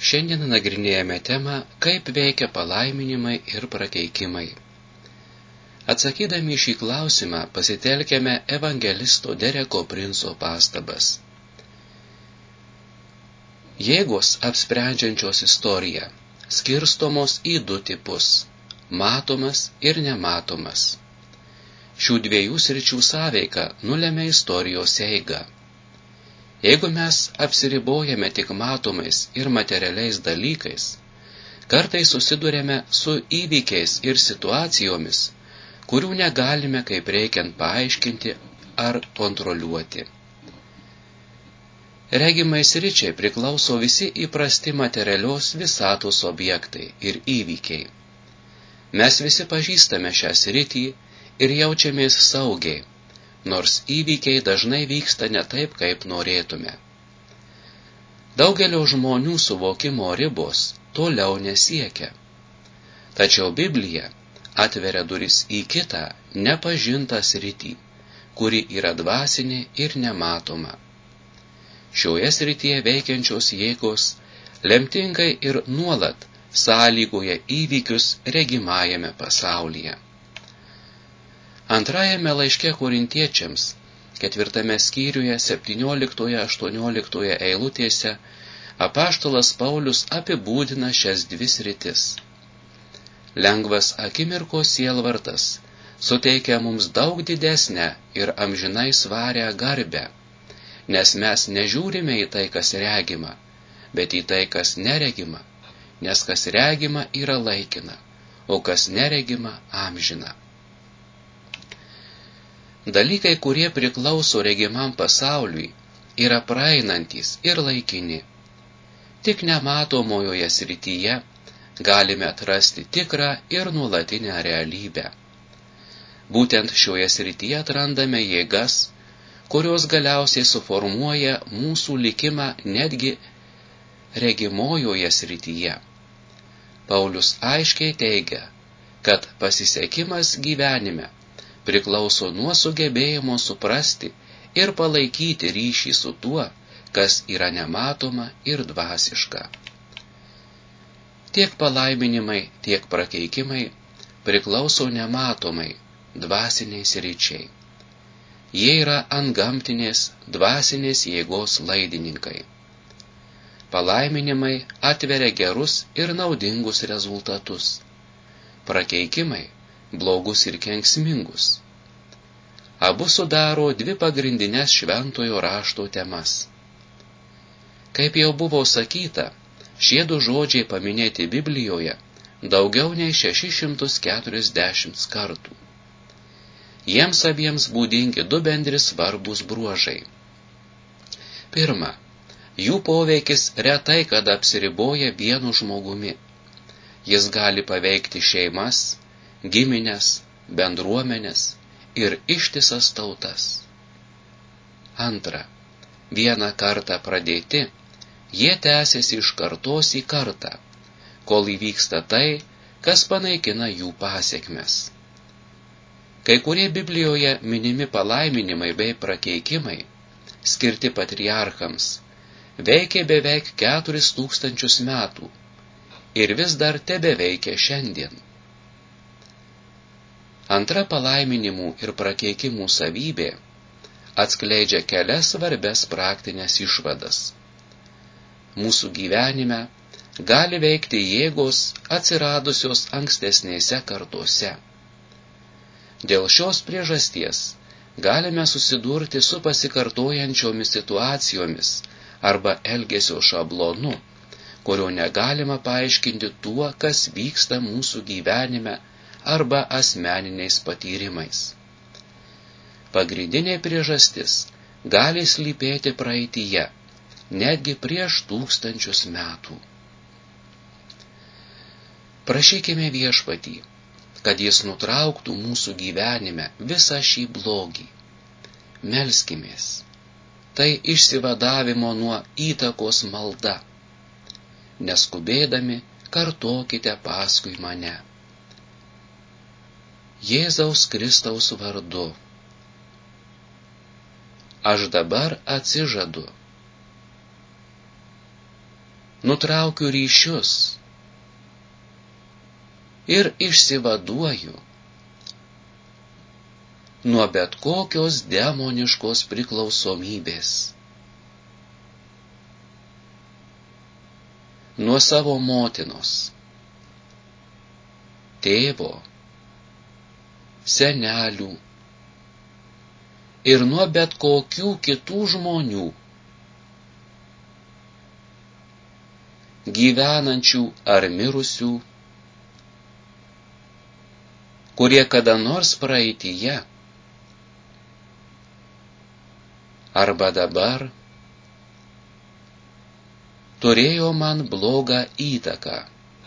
Šiandien nagrinėjame temą, kaip veikia palaiminimai ir prakeikimai. Atsakydami į šį klausimą pasitelkėme evangelisto Dereko Princo pastabas. Jėgos apsprendžiančios istoriją skirstomos į du tipus – matomas ir nematomas. Šių dviejų sričių sąveika nulemia istorijos eigą. Jeigu mes apsiribojame tik matomais ir materialiais dalykais, kartais susiduriame su įvykiais ir situacijomis, kurių negalime kaip reikiant paaiškinti ar kontroliuoti. Regimai sričiai priklauso visi įprasti materialios visatos objektai ir įvykiai. Mes visi pažįstame šią sritį ir jaučiamės saugiai, nors įvykiai dažnai vyksta ne taip, kaip norėtume. Daugelio žmonių suvokimo ribos toliau nesiekia. Tačiau Biblija atveria duris į kitą nepažintą sritį, kuri yra dvasinė ir nematoma. Šioje srityje veikiančios jėgos lemtingai ir nuolat sąlygoja įvykius regimajame pasaulyje. Antrajame laiške Korintiečiams, 4 skyriuje 17-18 eilutėse, apaštalas Paulius apibūdina šias dvi sritis. Lengvas akimirkos sielvartas suteikia mums daug didesnę ir amžinai svarią garbę, nes mes nežiūrime į tai, kas regima, bet į tai, kas neregima, nes kas regima yra laikina, o kas neregima amžina. Dalykai, kurie priklauso regimam pasauliui, yra praeinantys ir laikini. Tik nematomojoje srityje galime atrasti tikrą ir nuolatinę realybę. Būtent šioje srityje atrandame jėgas, kurios galiausiai suformuoja mūsų likimą netgi regimojoje srityje. Paulius aiškiai teigia, kad pasisekimas gyvenime priklauso nuo sugebėjimo suprasti ir palaikyti ryšį su tuo, kas yra nematoma ir dvasiška. Tiek palaiminimai, tiek prakeikimai priklauso nematomai, dvasiniai sričiai. Jie yra antgamtinės, dvasinės jėgos laidininkai. Palaiminimai atveria gerus ir naudingus rezultatus. Prakeikimai blogus ir kenksmingus. Abu sudaro dvi pagrindinės šventojo rašto temas. Kaip jau buvo sakyta, šie du žodžiai paminėti Biblijoje daugiau nei 640 kartų. Jiems abiems būdingi du bendri svarbūs bruožai. Pirma, jų poveikis retai kada apsiriboja vienu žmogumi. Jis gali paveikti šeimas, giminės, bendruomenės ir ištisas tautas. Antra, vieną kartą pradėti, jie tęsiasi iš kartos į kartą, kol įvyksta tai, kas panaikina jų pasekmes. Kai kurie Biblijoje minimi palaiminimai bei prakeikimai, skirti patriarchams, veikė beveik 4000 metų ir vis dar tebeveikia šiandien. Antra palaiminimų ir prakeikimų savybė atskleidžia kelias svarbias praktinės išvadas. Mūsų gyvenime gali veikti jėgos atsiradusios ankstesnėse kartose. Dėl šios priežasties galime susidurti su pasikartojančiomis situacijomis arba elgesio šablonu, kurio negalima paaiškinti tuo, kas vyksta mūsų gyvenime arba asmeniniais patyrimais. Pagrindinė priežastis gali slypėti praeityje, netgi prieš 1000 metų. Prašykime Viešpatį, kad jis nutrauktų mūsų gyvenime visą šį blogį. Melskimės. Tai išsivadavimo nuo įtakos malda. Neskubėdami kartokite paskui mane. Jėzaus Kristaus vardu. Aš dabar atsižadu. nutraukiu ryšius ir išsivaduoju nuo bet kokios demoniškos priklausomybės, nuo savo motinos, tėvo, senelių ir nuo bet kokių kitų žmonių, gyvenančių ar mirusių, kurie kada nors praeityje arba dabar turėjo man blogą įtaką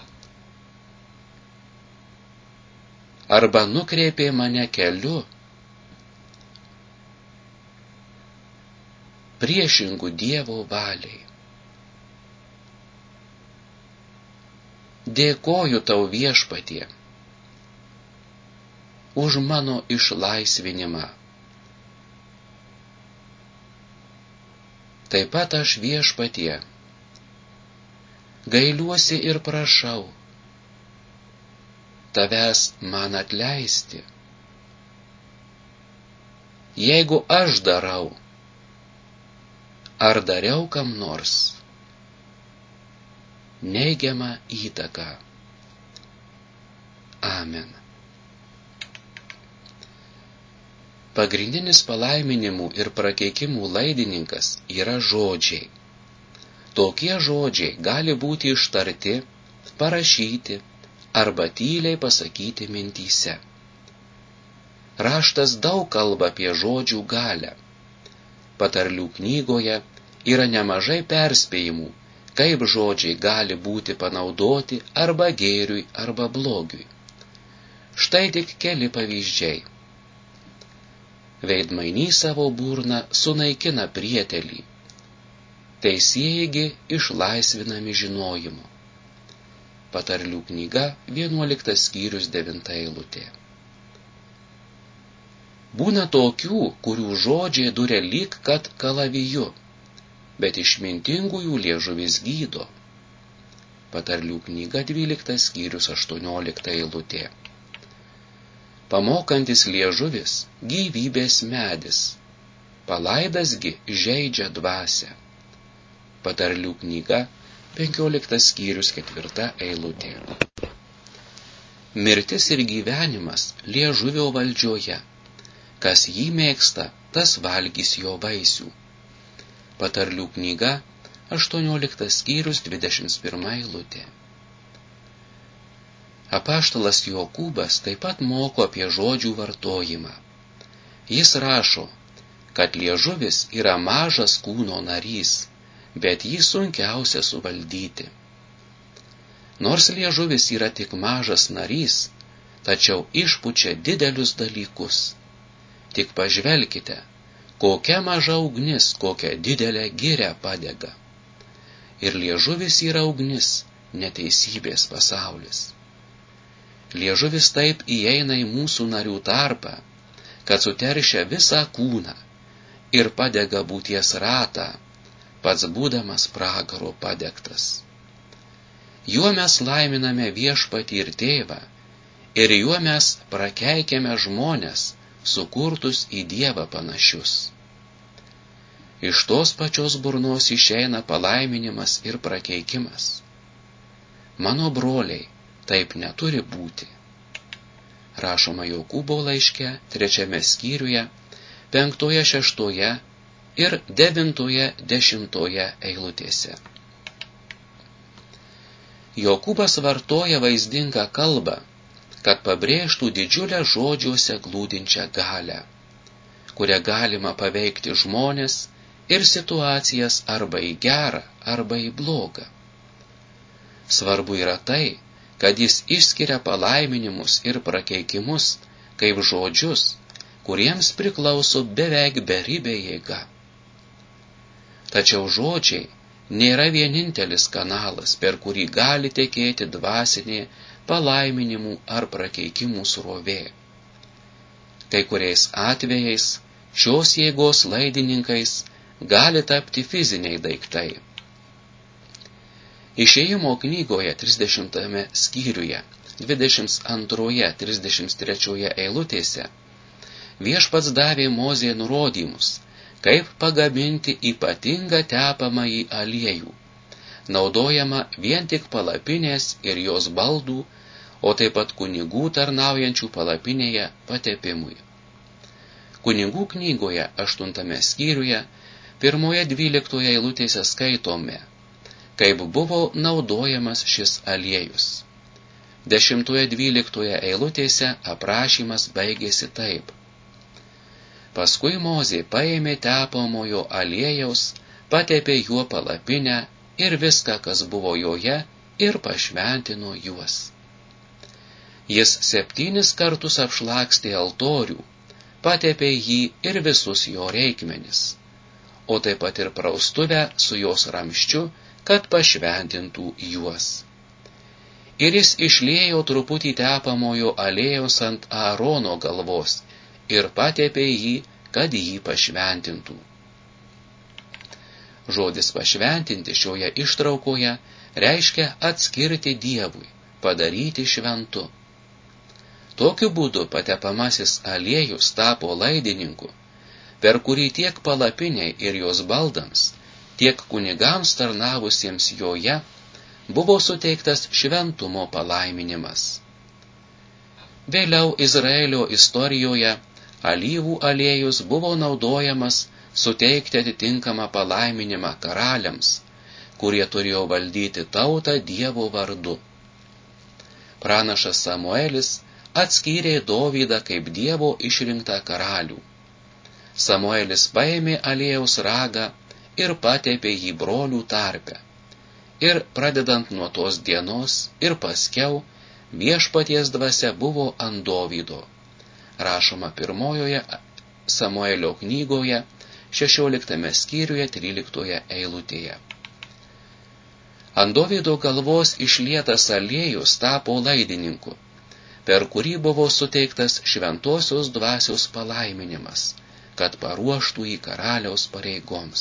arba nukreipė mane keliu priešingų Dievo valiai. Dėkoju tau, Viešpatie, už mano išlaisvinimą. Taip pat aš, Viešpatie, gailiuosi ir prašau tavęs man atleisti, jeigu aš darau ar dariau kam nors neigiamą įtaką. Amen. Pagrindinis palaiminimų ir prakeikimų laidininkas yra žodžiai. Tokie žodžiai gali būti ištarti, parašyti arba tyliai pasakyti mintyse. Raštas daug kalba apie žodžių galią. Patarlių knygoje yra nemažai perspėjimų, kaip žodžiai gali būti panaudoti arba gėriui, arba blogiui. Štai tik keli pavyzdžiai. Veidmainys savo burną sunaikina prietelį, teisieji išlaisvinami žinojimu. Patarlių knyga 11 skyrius 9 eilutė. Būna tokių, kurių žodžiai duria lyg kad kalaviju, bet išmintingųjų liežuvis gydo. Patarlių knyga 12 skyrius 18 eilutė. Pamokantis liežuvis gyvybės medis, palaidasgi žeidžia dvasią. Patarlių knyga 15 skyrius 4 eilutė. Mirtis ir gyvenimas liežuvio valdžioje. Kas jį mėgsta, tas valgys jo vaisių. Patarlių knyga 18 skyrius 21 eilutė. Apaštalas Jokūbas taip pat moko apie žodžių vartojimą. Jis rašo, kad liežuvis yra mažas kūno narys, bet jį sunkiausia suvaldyti. Nors liežuvis yra tik mažas narys, tačiau išpučia didelius dalykus. Tik pažvelkite, kokia maža ugnis, kokia didelė giria padega. Ir liežuvis yra ugnis, neteisybės pasaulis. Liežuvis taip įeina į mūsų narių tarpą, kad suteršia visą kūną ir padega būties ratą, pats būdamas pragaro padegtas. Juo mes laiminame Viešpatį ir Tėvą, ir juo mes prakeikiame žmones, sukurtus į Dievą panašius. Iš tos pačios burnos išeina palaiminimas ir prakeikimas. Mano broliai, taip neturi būti. Rašoma Jokūbo laiške 3 skyriuje, 5, 6 ir 9, 10 eilutėse. Jokūbas vartoja vaizdingą kalbą, kad pabrėžtų didžiulę žodžiuose glūdinčią galią, kurią galima paveikti žmonės ir situacijas arba į gerą, arba į blogą. Svarbu yra tai, kad jis išskiria palaiminimus ir prakeikimus kaip žodžius, kuriems priklauso beveik beribė jėga. Tačiau žodžiai nėra vienintelis kanalas, per kurį gali tekėti dvasinė palaiminimų ar prakeikimų srovė. Kai kuriais atvejais šios jėgos laidininkais gali tapti fiziniai daiktai. Išėjimo knygoje 30 skyriuje 22-33 eilutėse viešpats davė Mozei nurodymus, kaip pagaminti ypatingą tepamąjį aliejų, naudojama vien tik palapinės ir jos baldų, o taip pat kunigų tarnaujančių palapinėje patepimui. Kunigų knygoje 8 skyriuje 1-12 eilutėse skaitome, kaip buvo naudojamas šis aliejus. 10-12 eilutėse aprašymas baigėsi taip. Paskui Mozė paėmė tepamojo aliejaus, patepė juo palapinę ir viską, kas buvo joje, ir pašventino juos. Jis 7 kartus apšlakstė altorių, patepė jį ir visus jo reikmenis, o taip pat ir praustuvę su jos ramščiu, kad pašventintų juos. Ir jis išliejo truputį tepamojo aliejaus ant Aarono galvos ir patepė jį, kad jį pašventintų. Žodis pašventinti šioje ištraukoje reiškia atskirti Dievui, padaryti šventu. Tokiu būdu patepamasis aliejus tapo laidininku, per kurį tiek palapiniai ir jos baldams, tiek kunigams tarnavusiems joje buvo suteiktas šventumo palaiminimas. Vėliau Izraelio istorijoje alyvų aliejus buvo naudojamas suteikti atitinkamą palaiminimą karaliams, kurie turėjo valdyti tautą Dievo vardu. Pranašas Samuelis atskyrė Dovydą kaip Dievo išrinktą karalių. Samuelis paėmė aliejaus ragą ir patepė jį brolių tarpe. Ir pradedant nuo tos dienos ir paskiau viešpaties dvasia buvo ant Dovydo. Rašoma 1 Samuelio knygoje 16 skyriuje 13 eilutėje. Ant Dovydo galvos išlietas aliejus tapo laidininku, per kurį buvo suteiktas šventosios dvasios palaiminimas, kad paruoštų jį karaliaus pareigoms.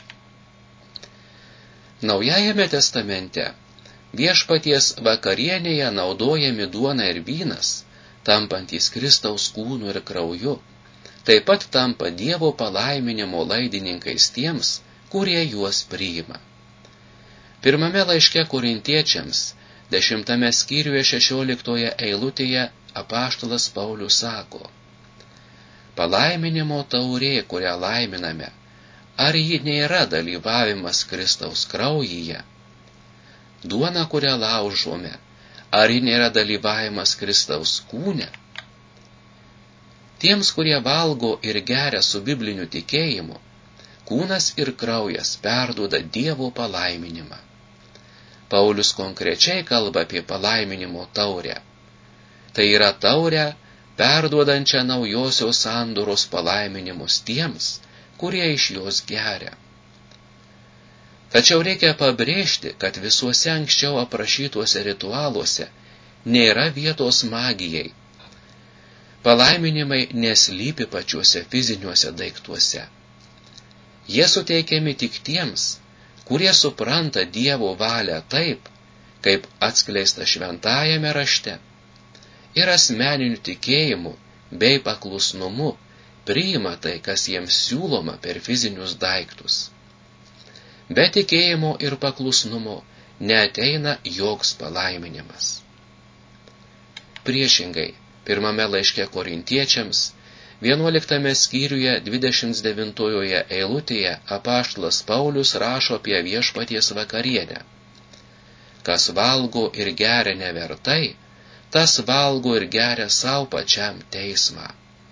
Naujajame testamente viešpaties vakarienėje naudojami duona ir vynas, tampantys Kristaus kūnu ir krauju, taip pat tampa Dievo palaiminimo laidininkais tiems, kurie juos priima. Pirmame laiške Korintiečiams, 10 skyriuje 16 eilutėje apaštalas Paulius sako: palaiminimo taurė, kurią laiminame, ar ji nėra dalyvavimas Kristaus kraujyje? Duona, kurią laužome, ar ji nėra dalyvavimas Kristaus kūne? Tiems, kurie valgo ir geria su bibliniu tikėjimu, kūnas ir kraujas perduoda Dievo palaiminimą. Paulius konkrečiai kalba apie palaiminimo taurę. Tai yra taurę, perduodančią naujosios sandoros palaiminimus tiems, kurie iš jos geria. Tačiau reikia pabrėžti, kad visuose anksčiau aprašytuose ritualuose nėra vietos magijai. Palaiminimai neslypi pačiuose fiziniuose daiktuose. Jie suteikiami tik tiems, kurie supranta Dievo valią taip, kaip atskleista šventajame rašte, ir asmeniniu tikėjimu bei paklusnumu priima tai, kas jiems siūloma per fizinius daiktus. Be tikėjimo ir paklusnumo neateina joks palaiminimas. Priešingai, pirmame laiške Korintiečiams, 11 skyriuje 29 eilutėje apaštalas Paulius rašo apie viešpaties vakarienę. Kas valgo ir geria nevertai, tas valgo ir geria savo pačiam teismą.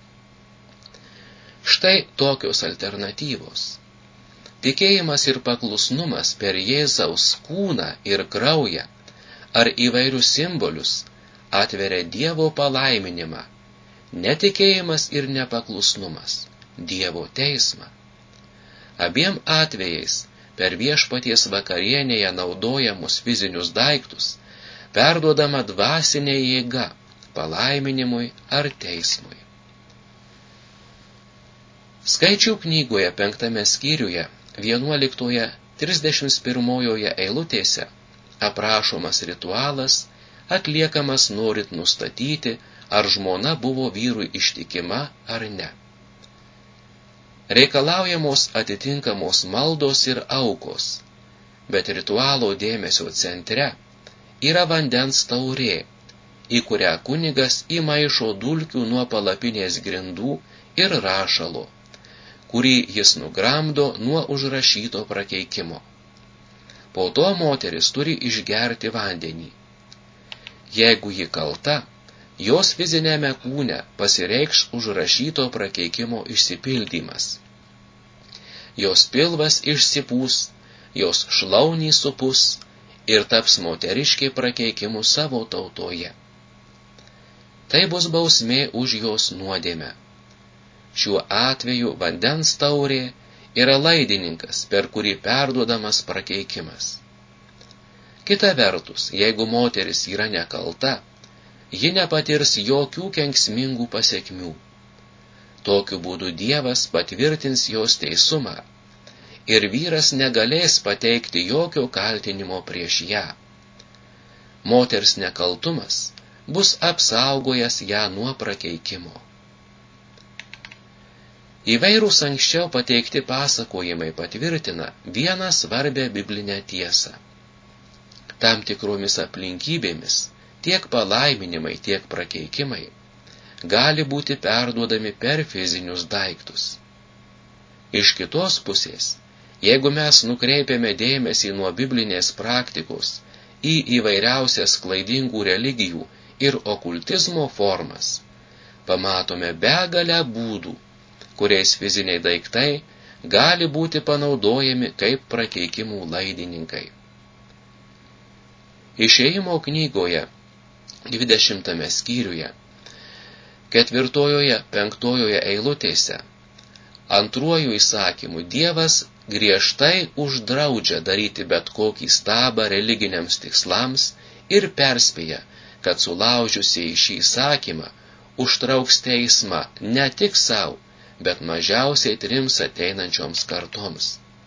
Štai tokios alternatyvos. Tikėjimas ir paklusnumas per Jėzaus kūną ir kraują ar įvairius simbolius atveria Dievo palaiminimą, netikėjimas ir nepaklusnumas Dievo teismą. Abiem atvejais per viešpaties vakarienėje naudojamus fizinius daiktus perduodama dvasinė jėga palaiminimui ar teismui. Skaičių knygoje 5 skyriuje 11-31 eilutėse aprašomas ritualas, atliekamas norint nustatyti, ar žmona buvo vyrui ištikima ar ne. Reikalaujamos atitinkamos maldos ir aukos, bet ritualo dėmesio centre yra vandens taurė, į kurią kunigas įmaišo dulkių nuo palapinės grindų ir rašalo, kurį jis nugramdo nuo užrašyto prakeikimo. Po to moteris turi išgerti vandenį. Jeigu ji kalta, jos fizinėme kūne pasireikš užrašyto prakeikimo išsipildymas. Jos pilvas išsipūs, jos šlaunys supus ir taps moteriškė prakeikimu savo tautoje. Tai bus bausmė už jos nuodėmę. Šiuo atveju vandens taurė yra laidininkas, per kurį perduodamas prakeikimas. Kita vertus, jeigu moteris yra nekalta, ji nepatirs jokių kenksmingų pasekmių. Tokiu būdu Dievas patvirtins jos teisumą ir vyras negalės pateikti jokio kaltinimo prieš ją. Moters nekaltumas bus apsaugojęs ją nuo prakeikimo. Įvairūs anksčiau pateikti pasakojimai patvirtina vieną svarbę biblinę tiesą. Tam tikromis aplinkybėmis tiek palaiminimai, tiek prakeikimai gali būti perduodami per fizinius daiktus. Iš kitos pusės, jeigu mes nukreipiame dėmesį nuo biblinės praktikos į įvairiausias klaidingų religijų ir okultizmo formas, pamatome begalę būdų, kuriais fiziniai daiktai gali būti panaudojami kaip prakeikimų laidininkai. Išėjimo knygoje 20 skyriuje, 4-5 eilutėse, 2 įsakymu Dievas griežtai uždraudžia daryti bet kokį stabą religiniams tikslams ir perspėja, kad sulaužiusieji šį įsakymą užtrauks teismą ne tik savo, bet mažiausiai 3 ateinančioms kartoms.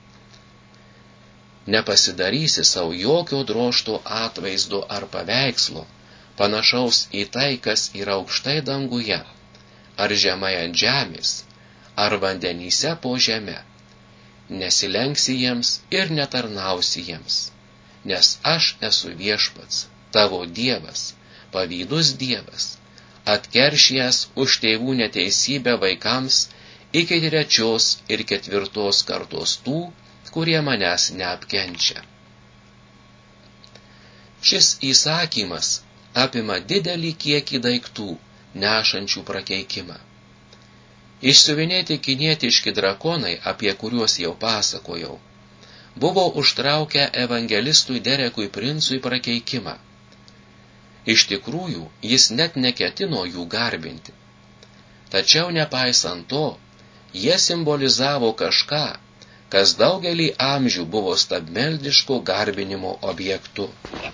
Nepasidarysi savo jokio drožto atvaizdo ar paveikslo, panašaus į tai, kas yra aukštai danguje, ar žemai ant žemės, ar vandenyse po žeme. Nesilenksi jiems ir netarnausi jiems, nes aš esu viešpats, tavo Dievas, pavydus Dievas, atkeršijęs už tėvų neteisybę vaikams iki 3 ir 4 kartos tų, kurie manęs neapkenčia. Šis įsakymas apima didelį kiekį daiktų, nešančių prakeikimą. Išsiuvinėti kinietiški drakonai, apie kuriuos jau pasakojau, buvo užtraukę evangelistui Derekui Princui prakeikimą. Iš tikrųjų, jis net neketino jų garbinti. Tačiau nepaisant to, jie simbolizavo kažką, kas daugelį amžių buvo stabmeldiško garbinimo objektu.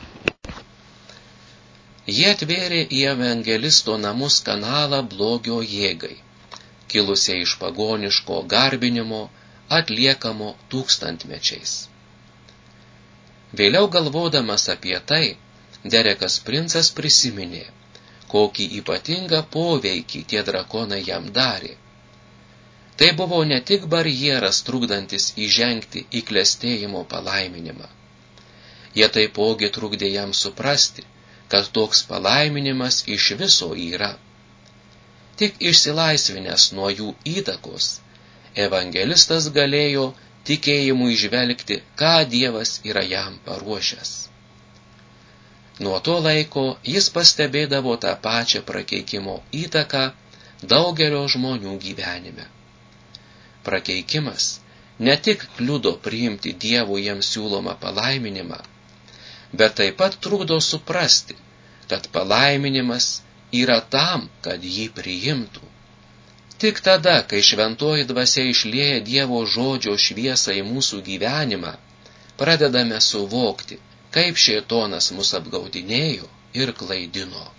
Jie atvėrė į evangelisto namus kanalą blogio jėgai, kilusiai iš pagoniško garbinimo atliekamo tūkstantmečiais. Vėliau galvodamas apie tai, Derekas Princas prisiminė, kokį ypatingą poveikį tie drakonai jam darė. Tai buvo ne tik barjeras trukdantis įžengti į klestėjimo palaiminimą. Jie taipogi trukdė jam suprasti, kad toks palaiminimas iš viso yra. Tik išsilaisvinęs nuo jų įtakos, evangelistas galėjo tikėjimu įžvelgti, ką Dievas yra jam paruošęs. Nuo to laiko jis pastebėdavo tą pačią prakeikimo įtaką daugelio žmonių gyvenime. Prakeikimas ne tik kliudo priimti Dievo jiems siūlomą palaiminimą, bet taip pat trukdo suprasti, kad palaiminimas yra tam, kad jį priimtų. Tik tada, kai šventoji dvasia išlieja Dievo žodžio šviesą į mūsų gyvenimą, pradedame suvokti, kaip šėtonas mus apgaudinėjo ir klaidino.